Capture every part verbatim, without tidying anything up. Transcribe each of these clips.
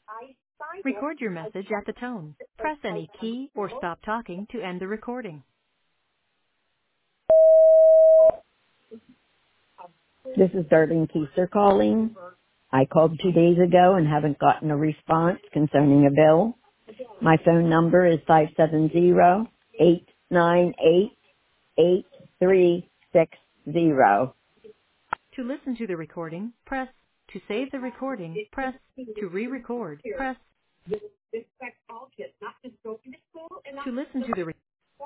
Record your message at the tone. Press any key or stop talking to end the recording. This is Darlene Keister calling. I called two days ago and haven't gotten a response concerning a bill. My phone number is five seven zero, eight nine eight, eight three six zero. To listen to the recording, press. To save the recording, press. To re-record, press. To listen to the re-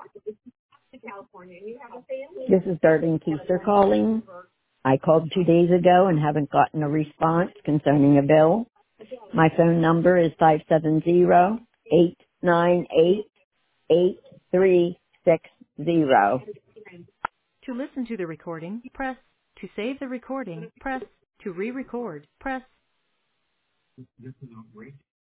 This is Darlene Keister calling. I called two days ago and haven't gotten a response concerning a bill. My phone number is five seven zero, eight nine eight, eight three six zero. To listen to the recording, press. To save the recording, press. To re-record, press.